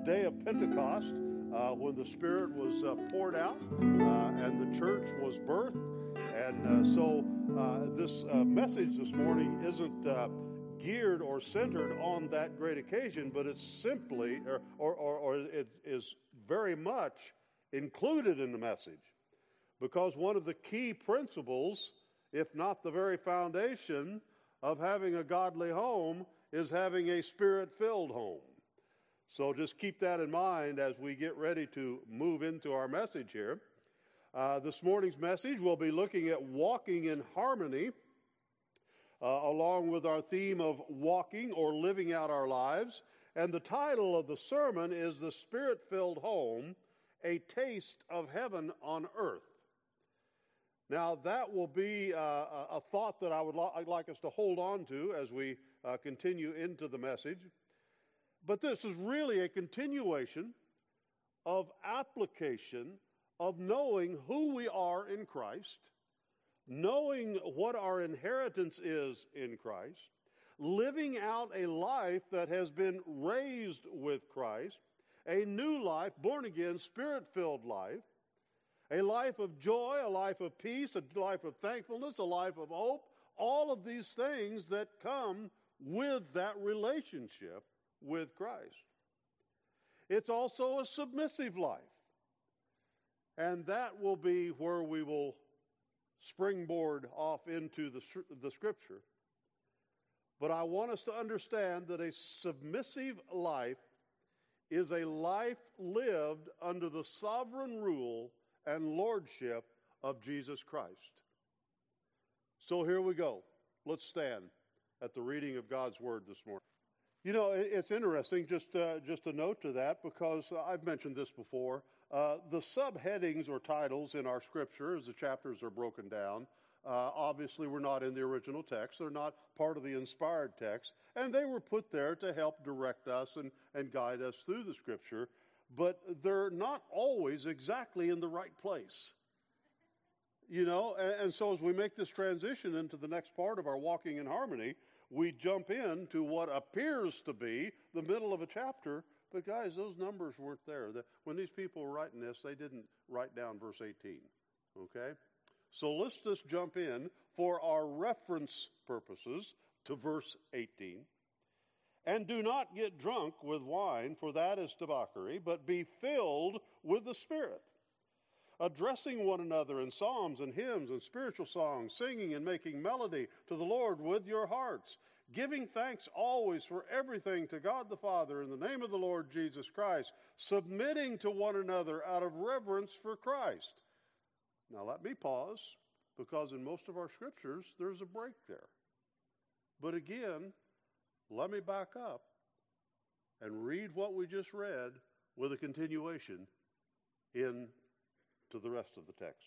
day of Pentecost when the Spirit was poured out and the church was birthed. And so this message this morning isn't geared or centered on that great occasion, but it's simply, or it is very much included in the message. Because one of the key principles, if not the very foundation of having a godly home, is having a Spirit-filled home. So just keep that in mind as we get ready to move into our message here. This morning's message, we'll be looking at walking in harmony, along with our theme of walking or living out our lives. And the title of the sermon is The Spirit-Filled Home, a Taste of Heaven on Earth. Now, that will be a thought that I'd like us to hold on to as we continue into the message. But this is really a continuation of application of knowing who we are in Christ, knowing what our inheritance is in Christ, living out a life that has been raised with Christ, a new life, born again, Spirit-filled life, a life of joy, a life of peace, a life of thankfulness, a life of hope, all of these things that come with that relationship with Christ. It's also a submissive life. And that will be where we will springboard off into the Scripture. But I want us to understand that a submissive life is a life lived under the sovereign rule and lordship of Jesus Christ. So here we go. Let's stand at the reading of God's Word this morning. You know, it's interesting, just a note to that, because I've mentioned this before. The subheadings or titles in our Scripture, as the chapters are broken down, obviously were not in the original text. They're not part of the inspired text, and they were put there to help direct us and guide us through the Scripture, but they're not always exactly in the right place. You know, and so as we make this transition into the next part of our Walking in Harmony, we jump into what appears to be the middle of a chapter, but guys, those numbers weren't there. When these people were writing this, they didn't write down verse 18, okay? So let's just jump in for our reference purposes to verse 18. And do not get drunk with wine, for that is debauchery, but be filled with the Spirit, addressing one another in psalms and hymns and spiritual songs, singing and making melody to the Lord with your hearts, giving thanks always for everything to God the Father in the name of the Lord Jesus Christ, submitting to one another out of reverence for Christ. Now let me pause, because in most of our scriptures there's a break there. But again, let me back up and read what we just read with a continuation into the rest of the text.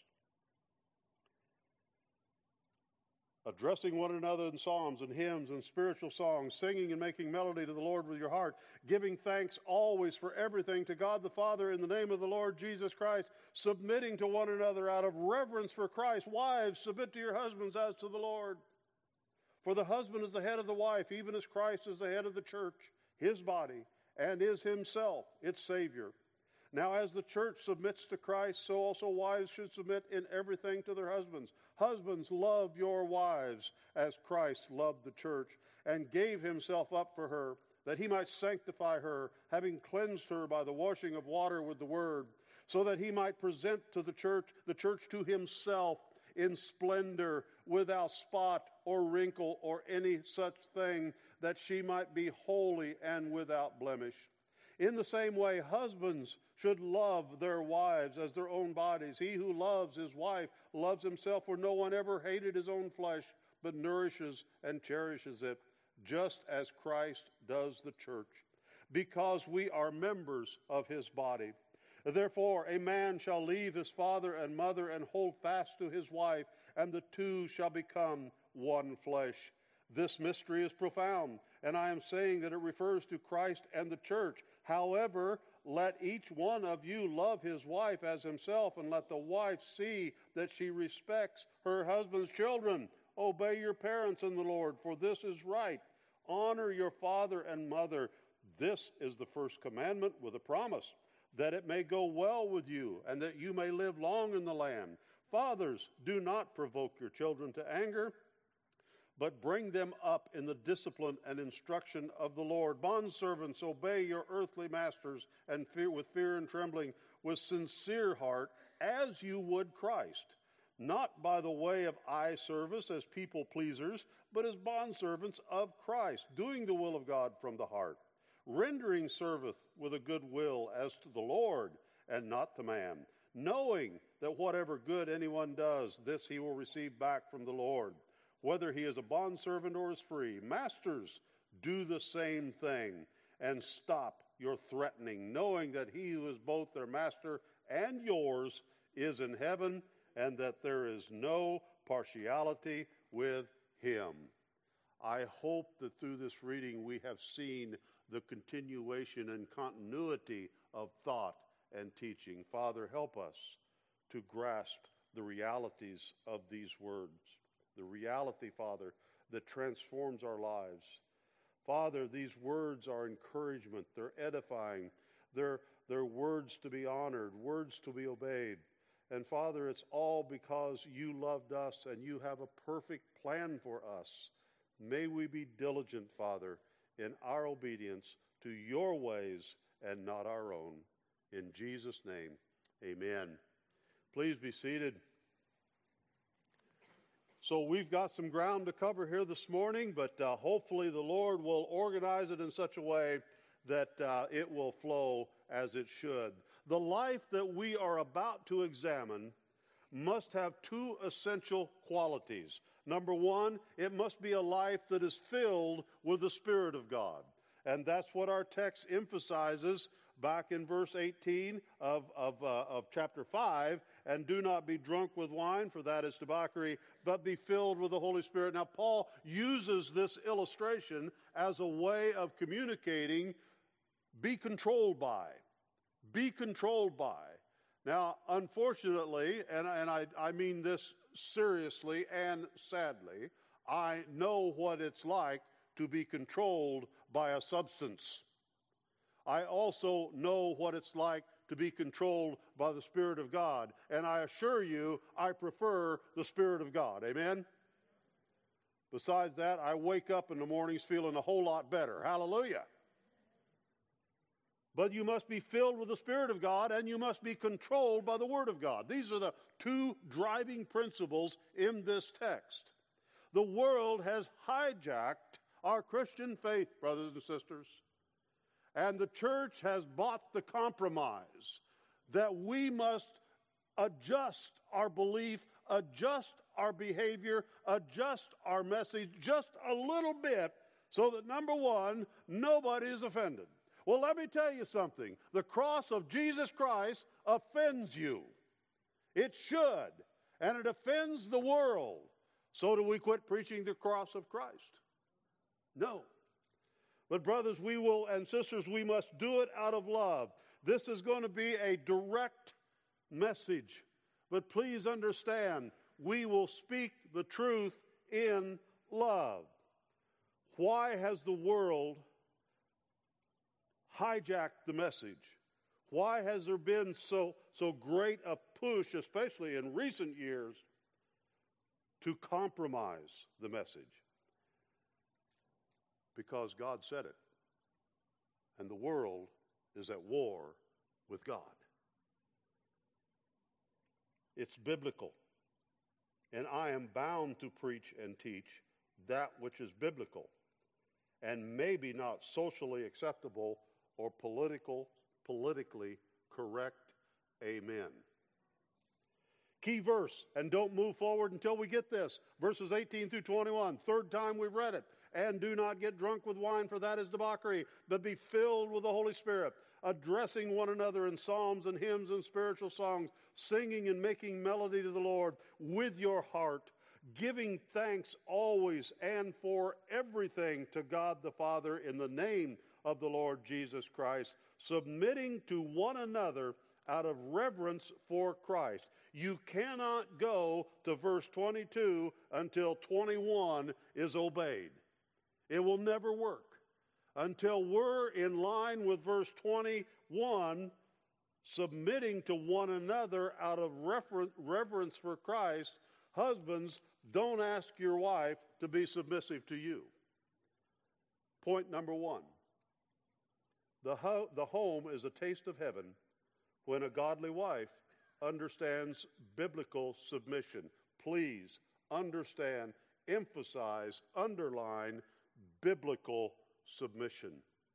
Addressing one another in psalms and hymns and spiritual songs, singing and making melody to the Lord with your heart, giving thanks always for everything to God the Father in the name of the Lord Jesus Christ, submitting to one another out of reverence for Christ. Wives, submit to your husbands as to the Lord. For the husband is the head of the wife, even as Christ is the head of the church, his body, and is himself its Savior. Now, as the church submits to Christ, so also wives should submit in everything to their husbands. Husbands, love your wives as Christ loved the church and gave himself up for her, that he might sanctify her, having cleansed her by the washing of water with the word, so that he might present to the church to himself in splendor, without spot or wrinkle or any such thing, that she might be holy and without blemish. In the same way, husbands should love their wives as their own bodies. He who loves his wife loves himself, for no one ever hated his own flesh, but nourishes and cherishes it, just as Christ does the church, because we are members of his body. Therefore, a man shall leave his father and mother and hold fast to his wife, and the two shall become one flesh. This mystery is profound, and I am saying that it refers to Christ and the church. However, let each one of you love his wife as himself, and let the wife see that she respects her husband's children. Obey your parents in the Lord, for this is right. Honor your father and mother. This is the first commandment with a promise, that it may go well with you, and that you may live long in the land. Fathers, do not provoke your children to anger, but bring them up in the discipline and instruction of the Lord. Bondservants, obey your earthly masters and with fear and trembling, with sincere heart, as you would Christ, not by the way of eye service as people pleasers, but as bondservants of Christ, doing the will of God from the heart, rendering service with a good will as to the Lord and not to man, knowing that whatever good anyone does, this he will receive back from the Lord, whether he is a bondservant or is free. Masters, do the same thing, and stop your threatening, knowing that he who is both their master and yours is in heaven, and that there is no partiality with him. I hope that through this reading we have seen the continuation and continuity of thought and teaching. Father, help us to grasp the realities of these words. The reality, Father, that transforms our lives. Father, these words are encouragement. They're edifying. They're words to be honored, words to be obeyed. And Father, it's all because you loved us and you have a perfect plan for us. May we be diligent, Father, in our obedience to your ways and not our own. In Jesus' name, amen. Please be seated. So we've got some ground to cover here this morning, but hopefully the Lord will organize it in such a way that it will flow as it should. The life that we are about to examine must have two essential qualities. Number one, it must be a life that is filled with the Spirit of God. And that's what our text emphasizes back in verse 18 of chapter 5. And do not be drunk with wine, for that is debauchery, but be filled with the Holy Spirit. Now, Paul uses this illustration as a way of communicating, be controlled by. Be controlled by. Now, unfortunately, and I mean this seriously and sadly, I know what it's like to be controlled by a substance. I also know what it's like to be controlled by the Spirit of God. And I assure you, I prefer the Spirit of God. Amen? Besides that, I wake up in the mornings feeling a whole lot better. Hallelujah. But you must be filled with the Spirit of God, and you must be controlled by the Word of God. These are the two driving principles in this text. The world has hijacked our Christian faith, brothers and sisters. And the church has bought the compromise that we must adjust our belief, adjust our behavior, adjust our message just a little bit so that, number one, nobody is offended. Well, let me tell you something. The cross of Jesus Christ offends you. It should. And it offends the world. So do we quit preaching the cross of Christ? No. But brothers, we will, and sisters, we must do it out of love. This is going to be a direct message. But please understand, we will speak the truth in love. Why has the world hijacked the message? Why has there been so great a push, especially in recent years, to compromise the message? Because God said it. And the world is at war with God. It's biblical. And I am bound to preach and teach that which is biblical and maybe not socially acceptable or politically correct. Amen. Key verse, and don't move forward until we get this. Verses 18 through 21. Third time we've read it. And do not get drunk with wine, for that is debauchery, but be filled with the Holy Spirit, addressing one another in psalms and hymns and spiritual songs, singing and making melody to the Lord with your heart, giving thanks always and for everything to God the Father in the name of the Lord Jesus Christ, submitting to one another out of reverence for Christ. You cannot go to verse 22 until 21 is obeyed. It will never work. until we're in line with verse 21, submitting to one another out of reverence for Christ. Husbands, don't ask your wife to be submissive to you. Point number one. The home is a taste of heaven when a godly wife understands biblical submission. Please understand, emphasize, underline biblical submission,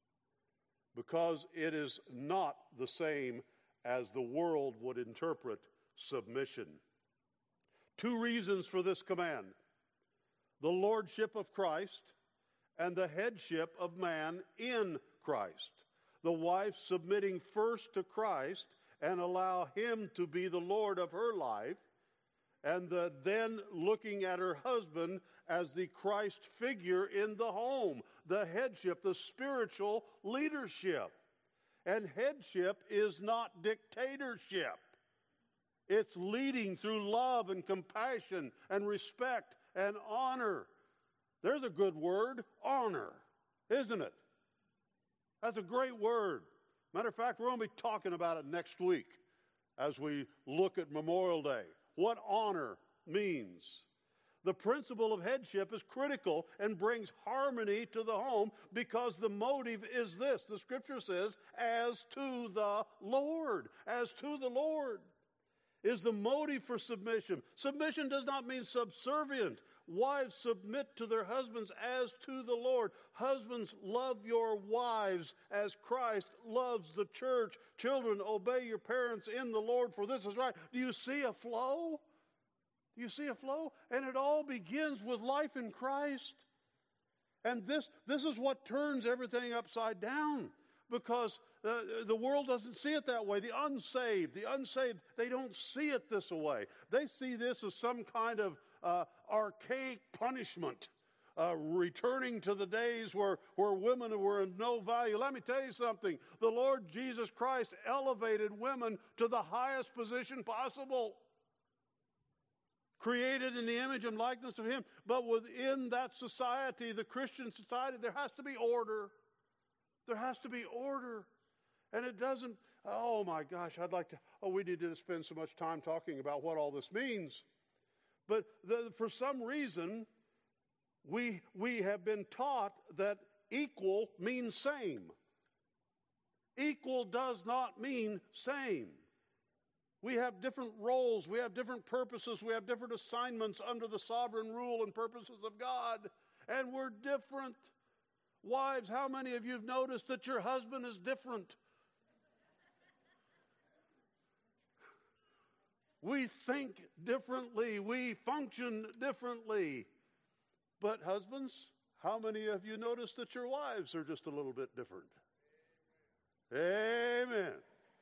because it is not the same as the world would interpret submission. Two reasons for this command: the lordship of Christ and the headship of man in Christ. The wife submitting first to Christ and allow him to be the Lord of her life, and then looking at her husband as the Christ figure in the home, the headship, the spiritual leadership. And headship is not dictatorship. It's leading through love and compassion and respect and honor. There's a good word, honor, isn't it? That's a great word. Matter of fact, we're going to be talking about it next week as we look at Memorial Day. What honor means. The principle of headship is critical and brings harmony to the home, because the motive is this. The scripture says, as to the Lord. As to the Lord is the motive for submission. Submission does not mean subservient. Wives, submit to their husbands as to the Lord. Husbands, love your wives as Christ loves the church. Children, obey your parents in the Lord, for this is right. Do you see a flow? Do you see a flow? And it all begins with life in Christ. And this is what turns everything upside down, because the world doesn't see it that way. The unsaved, they don't see it this way. They see this as some kind of archaic punishment, returning to the days where women were of no value. Let me tell you something. The Lord Jesus Christ elevated women to the highest position possible, created in the image and likeness of Him. But within that society, the Christian society, there has to be order. There has to be order. And it doesn't, oh my gosh, we need to spend so much time talking about what all this means. But for some reason, we have been taught that equal means same. Equal does not mean same. We have different roles, we have different purposes, we have different assignments under the sovereign rule and purposes of God, and we're different. Wives, how many of you have noticed that your husband is different? We think differently. We function differently. But husbands, how many of you notice that your wives are just a little bit different? Amen.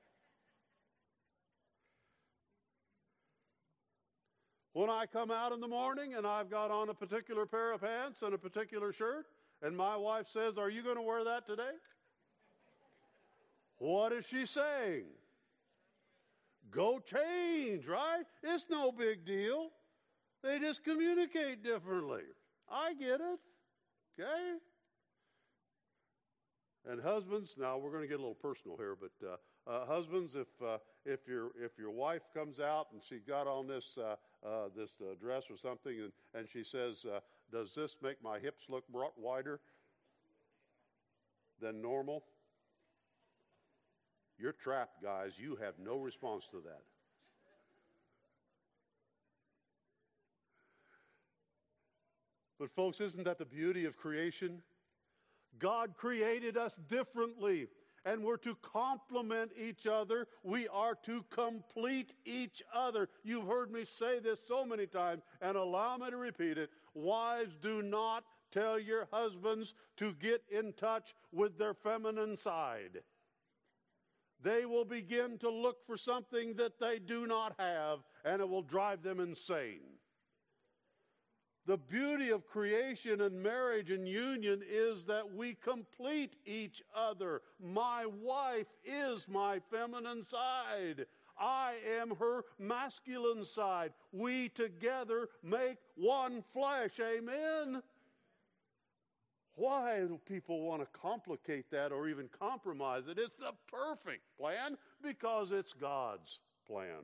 When I come out in the morning and I've got on a particular pair of pants and a particular shirt, and my wife says, "Are you going to wear that today?" What is she saying? Go change, right? It's no big deal. They just communicate differently. I get it. Okay? And husbands, now we're going to get a little personal here, but husbands, if your wife comes out and she got on this dress or something, and she says, "Does this make my hips look wider than normal?" You're trapped, guys. You have no response to that. But folks, isn't that the beauty of creation? God created us differently, and we're to complement each other. We are to complete each other. You've heard me say this so many times, and allow me to repeat it. Wives, do not tell your husbands to get in touch with their feminine side. They will begin to look for something that they do not have, and it will drive them insane. The beauty of creation and marriage and union is that we complete each other. My wife is my feminine side. I am her masculine side. We together make one flesh. Amen? Why do people want to complicate that or even compromise it? It's the perfect plan because it's God's plan.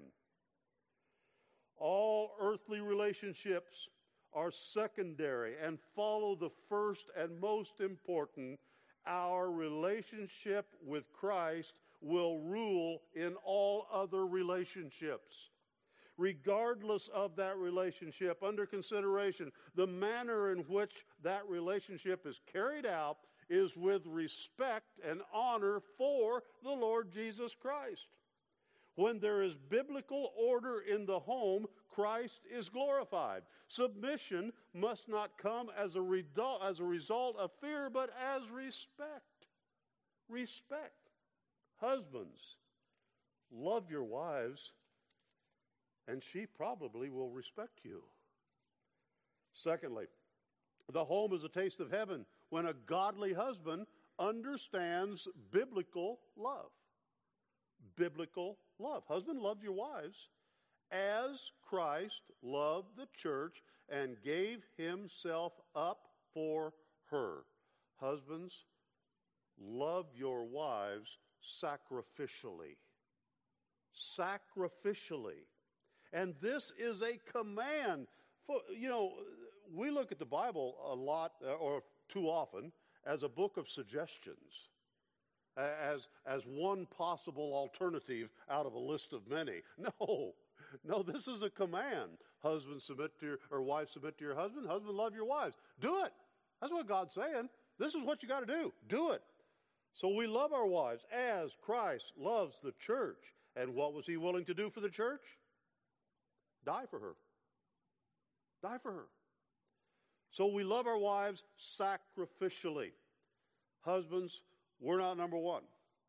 All earthly relationships are secondary and follow the first and most important. Our relationship with Christ will rule in all other relationships. Regardless of that relationship, under consideration, the manner in which that relationship is carried out is with respect and honor for the Lord Jesus Christ. When there is biblical order in the home, Christ is glorified. Submission must not come as a result of fear, but as respect. Respect. Husbands, love your wives, and she probably will respect you. Secondly, the home is a taste of heaven when a godly husband understands biblical love. Biblical love. Husband, love your wives as Christ loved the church and gave himself up for her. Husbands, love your wives sacrificially. Sacrificially. And this is a command. We look at the Bible a lot, or too often, as a book of suggestions, as one possible alternative out of a list of many. No, this is a command. Husband, submit to your, or wife, submit to your husband. Husband, love your wives. Do it. That's what God's saying. This is what you got to do. Do it. So we love our wives as Christ loves the church. And what was he willing to do for the church? Die for her. Die for her. So we love our wives sacrificially. Husbands, we're not number one.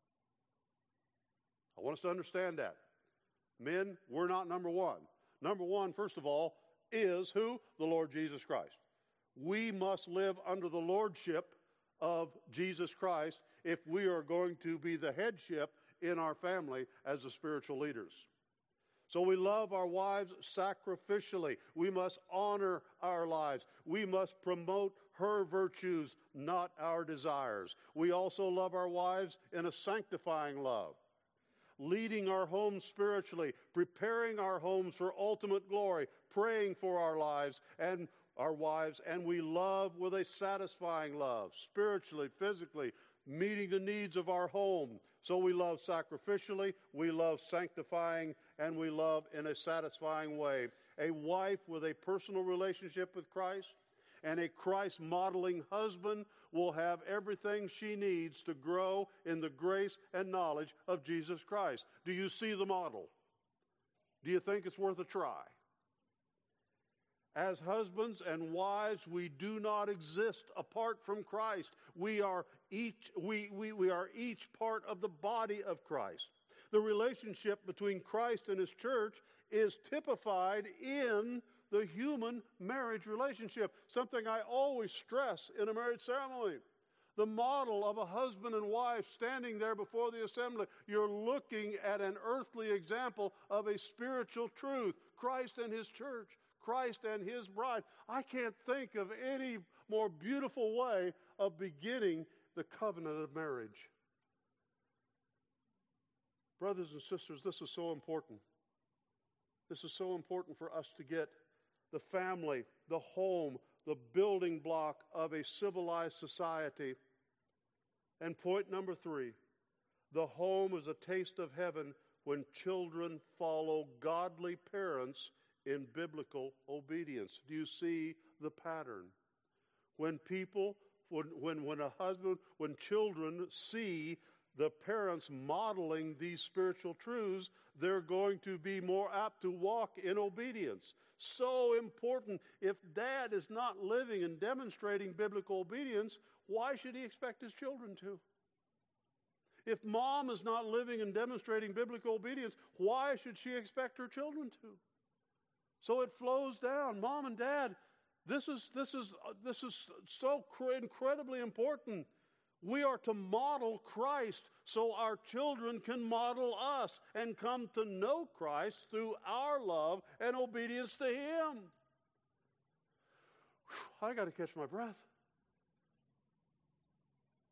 I want us to understand that. Men, we're not number one. Number one, first of all, is who? The Lord Jesus Christ. We must live under the lordship of Jesus Christ if we are going to be the headship in our family as the spiritual leaders. So we love our wives sacrificially. We must honor our lives. We must promote her virtues, not our desires. We also love our wives in a sanctifying love, leading our homes spiritually, preparing our homes for ultimate glory, praying for our lives and our wives, and we love with a satisfying love, spiritually, physically, meeting the needs of our home. So we love sacrificially, we love sanctifying, and we love in a satisfying way. A wife with a personal relationship with Christ and a Christ-modeling husband will have everything she needs to grow in the grace and knowledge of Jesus Christ. Do you see the model? Do you think it's worth a try? As husbands and wives, we do not exist apart from Christ. We are each part of the body of Christ. The relationship between Christ and his church is typified in the human marriage relationship, something I always stress in a marriage ceremony. The model of a husband and wife standing there before the assembly, you're looking at an earthly example of a spiritual truth, Christ and his church. Christ and his bride. I can't think of any more beautiful way of beginning the covenant of marriage. Brothers and sisters, this is so important. This is so important for us to get the family, the home, the building block of a civilized society. And point number 3, the home is a taste of heaven when children follow godly parents in biblical obedience. Do you see the pattern? When children see the parents modeling these spiritual truths, they're going to be more apt to walk in obedience. So important. If dad is not living and demonstrating biblical obedience, why should he expect his children to? If mom is not living and demonstrating biblical obedience, why should she expect her children to? So it flows down. Mom and dad, this is so incredibly important. We are to model Christ so our children can model us and come to know Christ through our love and obedience to him. I got to catch my breath.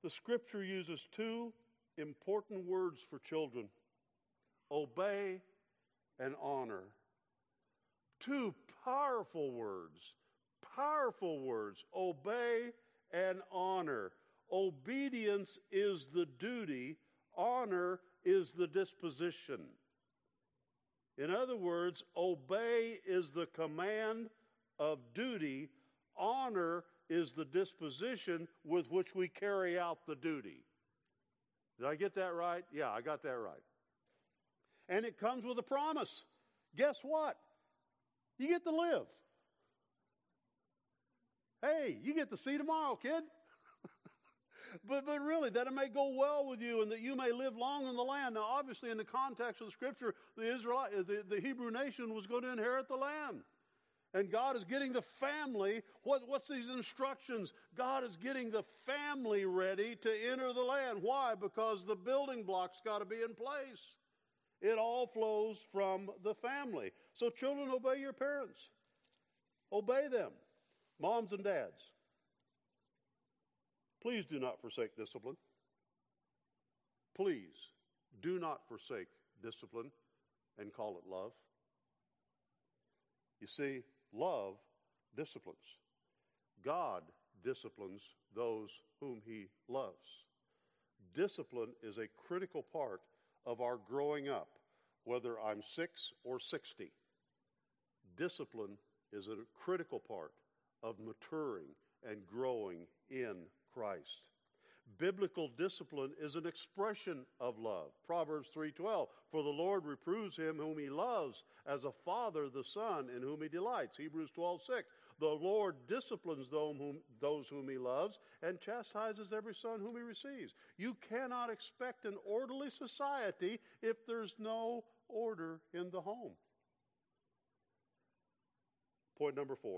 The Scripture uses two important words for children: obey and honor. Two powerful words, obey and honor. Obedience is the duty, honor is the disposition. In other words, obey is the command of duty, honor is the disposition with which we carry out the duty. Did I get that right? Yeah, I got that right. And it comes with a promise. Guess what? You get to live. Hey, you get to see tomorrow, kid. But really, that it may go well with you and that you may live long in the land. Now, obviously, in the context of the Scripture, the Hebrew nation was going to inherit the land. And God is getting the family. What's these instructions? God is getting the family ready to enter the land. Why? Because the building blocks got to be in place. It all flows from the family. So children, obey your parents. Obey them, moms and dads. Please do not forsake discipline. Please do not forsake discipline and call it love. You see, love disciplines. God disciplines those whom He loves. Discipline is a critical part of our growing up, whether I'm 6 or 60. Discipline is a critical part of maturing and growing in Christ. Biblical discipline is an expression of love. Proverbs 3:12, for the Lord reproves him whom He loves, as a father the son in whom He delights. Hebrews 12:6, the Lord disciplines those whom He loves and chastises every son whom He receives. You cannot expect an orderly society if there's no order in the home. Point number 4.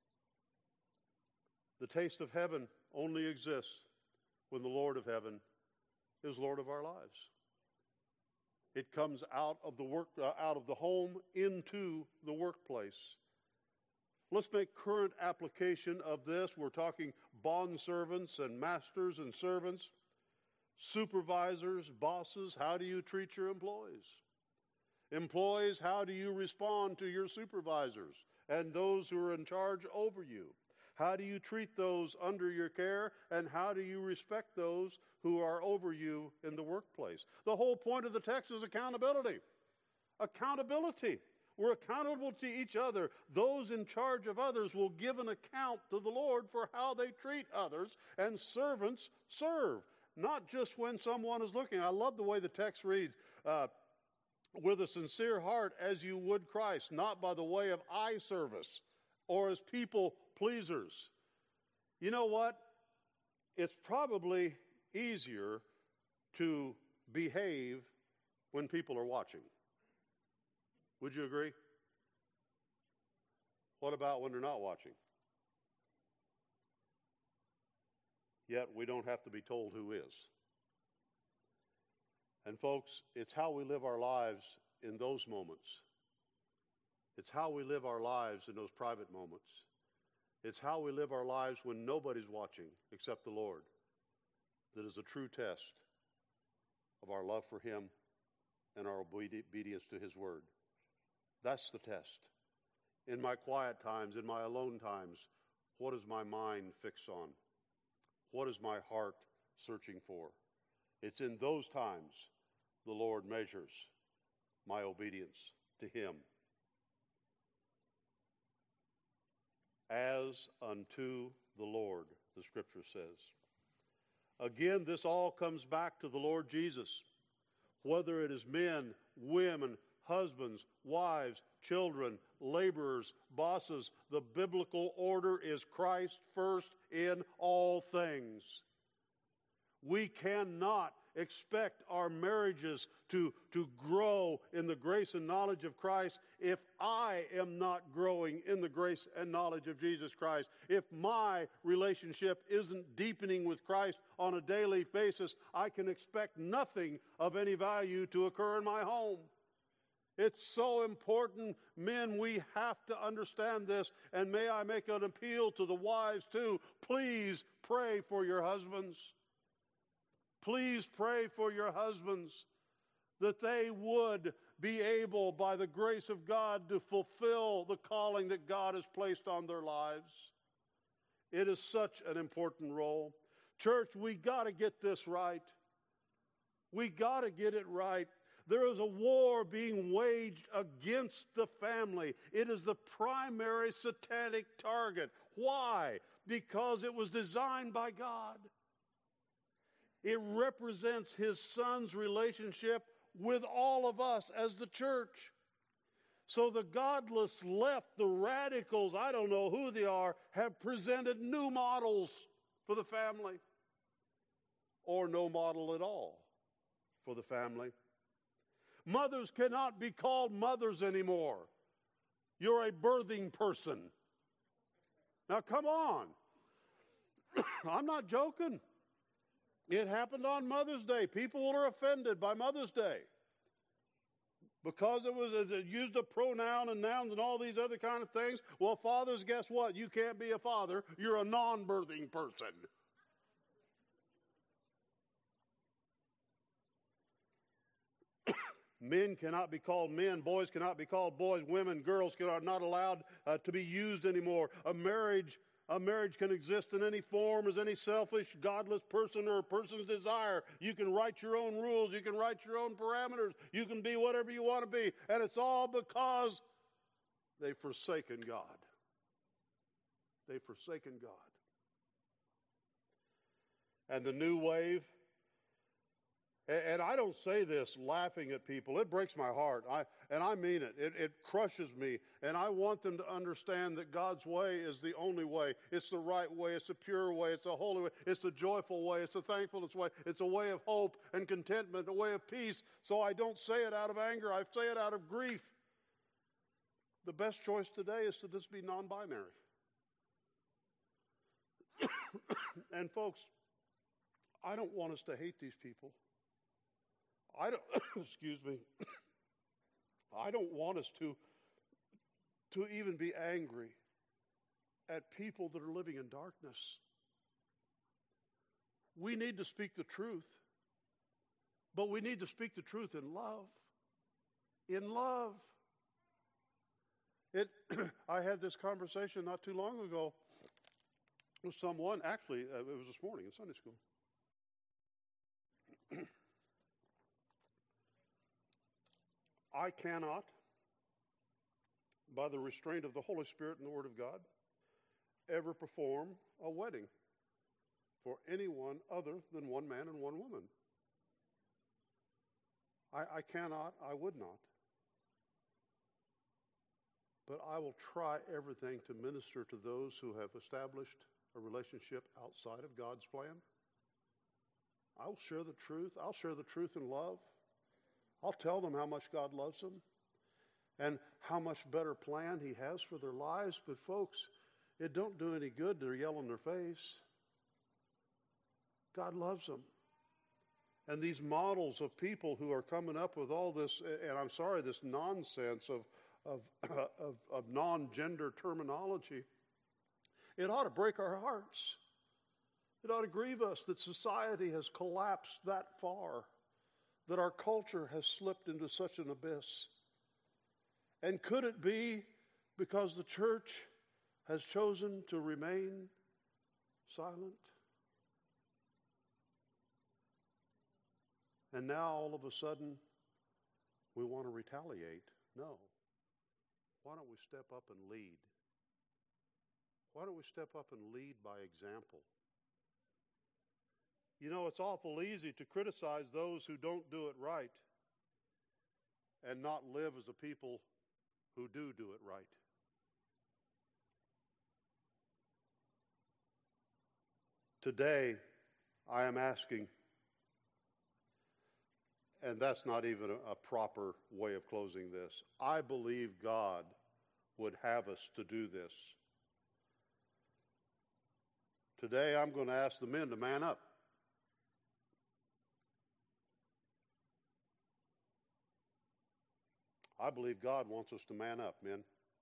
The taste of heaven only exists when the Lord of heaven is Lord of our lives. It comes out of the home into the workplace. Let's make current application of this. We're talking bond servants and masters and servants, supervisors, bosses. How do you treat your employees? Employees, how do you respond to your supervisors and those who are in charge over you? How do you treat those under your care, and how do you respect those who are over you in the workplace? The whole point of the text is accountability. Accountability. We're accountable to each other. Those in charge of others will give an account to the Lord for how they treat others, and servants serve, not just when someone is looking. I love the way the text reads, with a sincere heart as you would Christ, not by the way of eye service or as people pleasers. You know what? It's probably easier to behave when people are watching. Would you agree? What about when they're not watching? Yet we don't have to be told who is. And folks, it's how we live our lives in those moments. It's how we live our lives in those private moments. It's how we live our lives when nobody's watching except the Lord that is a true test of our love for Him and our obedience to His Word. That's the test. In my quiet times, in my alone times, what is my mind fixed on? What is my heart searching for? It's in those times the Lord measures my obedience to Him. As unto the Lord, the Scripture says. Again, this all comes back to the Lord Jesus. Whether it is men, women, husbands, wives, children, laborers, bosses, the biblical order is Christ first in all things. We cannot expect our marriages to grow in the grace and knowledge of Christ if I am not growing in the grace and knowledge of Jesus Christ. If my relationship isn't deepening with Christ on a daily basis, I can expect nothing of any value to occur in my home. It's so important, men, we have to understand this. And may I make an appeal to the wives too. Please pray for your husbands. Please pray for your husbands that they would be able, by the grace of God, to fulfill the calling that God has placed on their lives. It is such an important role. Church, we got to get this right. We got to get it right. There is a war being waged against the family. It is the primary satanic target. Why? Because it was designed by God. It represents His Son's relationship with all of us as the church. So the godless left, the radicals, I don't know who they are, have presented new models for the family, or no model at all for the family. Mothers cannot be called mothers anymore. You're a birthing person. Now come on. I'm not joking. It happened on Mother's Day. People are offended by Mother's Day because it used a pronoun and nouns and all these other kind of things. Well, fathers, guess what? You can't be a father. You're a non-birthing person. Men cannot be called men. Boys cannot be called boys. Women, girls are not allowed to be used anymore. A marriage can exist in any form as any selfish, godless person or a person's desire. You can write your own rules. You can write your own parameters. You can be whatever you want to be. And it's all because they've forsaken God. They've forsaken God. And the new wave, and I don't say this laughing at people. It breaks my heart. I mean it. It crushes me. And I want them to understand that God's way is the only way. It's the right way. It's the pure way. It's the holy way. It's the joyful way. It's the thankfulness way. It's a way of hope and contentment, a way of peace. So I don't say it out of anger. I say it out of grief. The best choice today is to just be non-binary. And folks, I don't want us to hate these people. I don't, excuse me, I don't want us to even be angry at people that are living in darkness. We need to speak the truth, but we need to speak the truth in love. In love. I had this conversation not too long ago with someone, actually, it was this morning in Sunday school. I cannot, by the restraint of the Holy Spirit and the Word of God, ever perform a wedding for anyone other than one man and one woman. I cannot, I would not. But I will try everything to minister to those who have established a relationship outside of God's plan. I'll share the truth. I'll share the truth in love. I'll tell them how much God loves them and how much better plan He has for their lives. But folks, it don't do any good to yell in their face. God loves them. And these models of people who are coming up with all this, and I'm sorry, this nonsense of non-gender terminology, it ought to break our hearts. It ought to grieve us that society has collapsed that far, that our culture has slipped into such an abyss. And could it be because the church has chosen to remain silent? And now all of a sudden we want to retaliate? No. Why don't we step up and lead? Why don't we step up and lead by example? You know, it's awful easy to criticize those who don't do it right and not live as the people who do it right. Today, I am asking, and that's not even a proper way of closing this, I believe God would have us to do this. Today, I'm going to ask the men to man up. I believe God wants us to man up, men.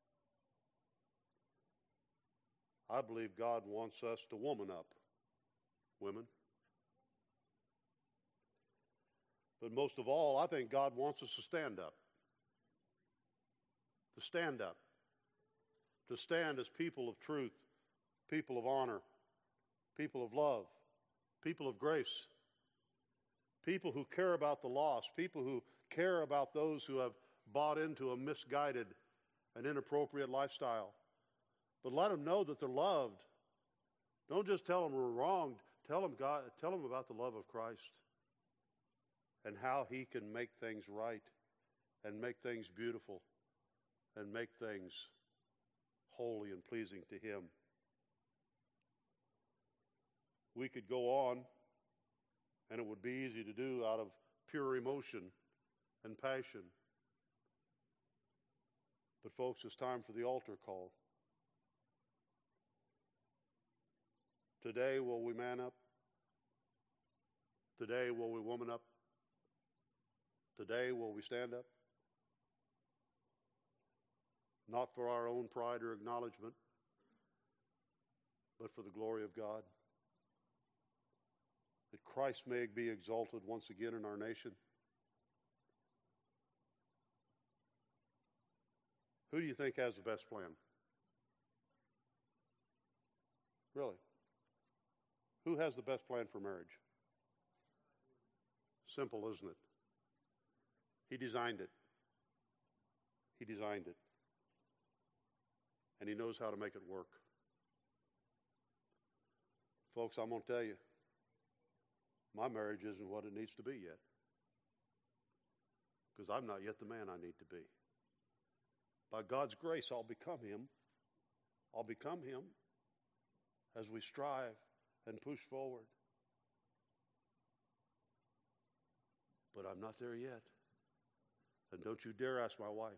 I believe God wants us to woman up, women. But most of all, I think God wants us to stand up. To stand up. To stand as people of truth, people of honor, people of love, people of grace, people who care about the lost, people who care about those who have bought into a misguided and inappropriate lifestyle. But let them know that they're loved. Don't just tell them we're wronged. Tell them about the love of Christ and how He can make things right and make things beautiful and make things holy and pleasing to Him. We could go on, and it would be easy to do out of pure emotion and passion. But folks, it's time for the altar call. Today, will we man up? Today, will we woman up? Today, will we stand up? Not for our own pride or acknowledgement, but for the glory of God. That Christ may be exalted once again in our nation. Who do you think has the best plan? Really? Who has the best plan for marriage? Simple, isn't it? He designed it. He designed it. And He knows how to make it work. Folks, I'm going to tell you, my marriage isn't what it needs to be yet. Because I'm not yet the man I need to be. By God's grace, I'll become Him. I'll become Him as we strive and push forward. But I'm not there yet. And don't you dare ask my wife.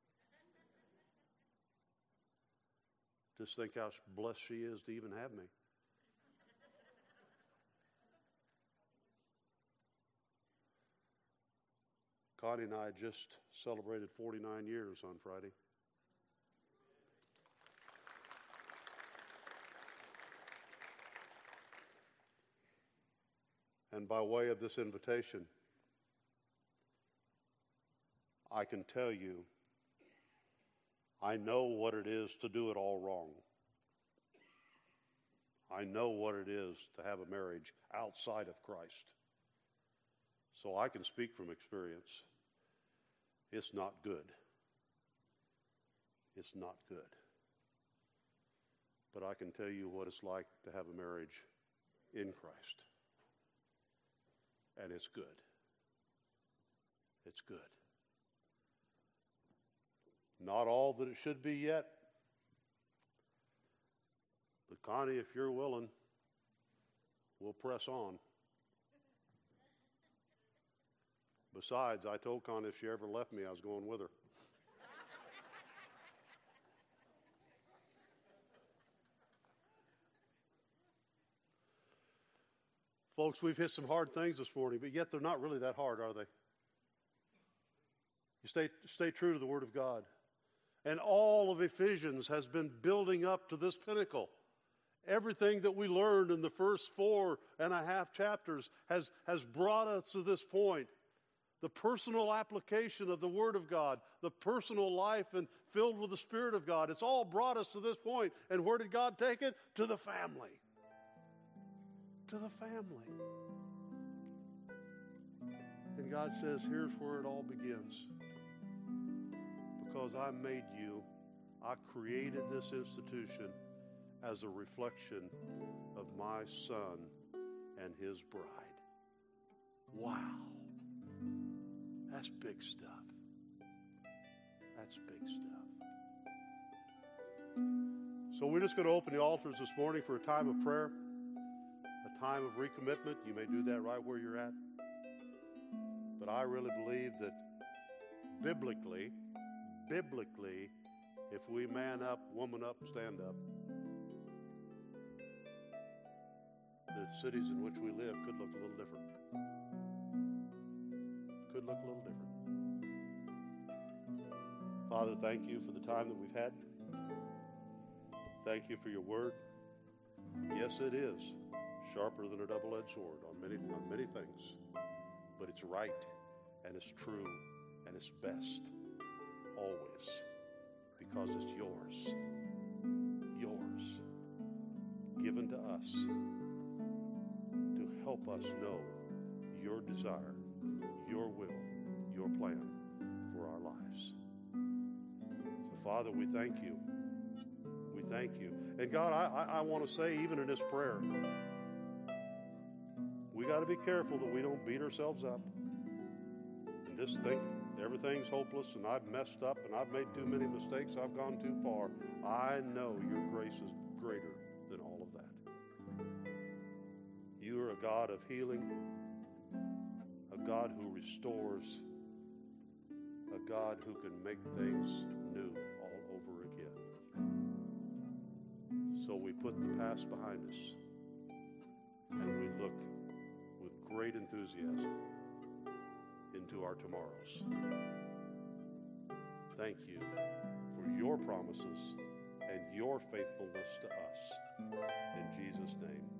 Just think how blessed she is to even have me. Connie and I just celebrated 49 years on Friday. And by way of this invitation, I can tell you, I know what it is to do it all wrong. I know what it is to have a marriage outside of Christ. So I can speak from experience. It's not good. It's not good. But I can tell you what it's like to have a marriage in Christ. And it's good. It's good. Not all that it should be yet. But Connie, if you're willing, we'll press on. Besides, I told Connie if she ever left me, I was going with her. Folks, we've hit some hard things this morning, but yet they're not really that hard, are they? You stay true to the Word of God. And all of Ephesians has been building up to this pinnacle. Everything that we learned in the first 4.5 chapters has brought us to this point. The personal application of the Word of God, the personal life and filled with the Spirit of God. It's all brought us to this point. And where did God take it? To the family. To the family. And God says, here's where it all begins. Because I made you, I created this institution as a reflection of my Son and His bride. Wow. That's big stuff. That's big stuff. So we're just going to open the altars this morning for a time of prayer, a time of recommitment. You may do that right where you're at. But I really believe that biblically, if we man up, woman up, stand up, the cities in which we live could look a little different. Could look a little different. Father, thank you for the time that we've had. Thank you for your word. Yes, it is sharper than a double-edged sword on many things. but it's right and it's true and it's best always because it's yours. Yours. Given to us to help us know your desire, your will, your plan for our lives. So, Father, we thank you. We thank you. And God, I want to say, even in this prayer, we got to be careful that we don't beat ourselves up and just think everything's hopeless and I've messed up and I've made too many mistakes, I've gone too far. I know your grace is greater than all of that. You are a God of healing, a God who restores, a God who can make things new all over again. So we put the past behind us and we look with great enthusiasm into our tomorrows. Thank you for your promises and your faithfulness to us. In Jesus' name.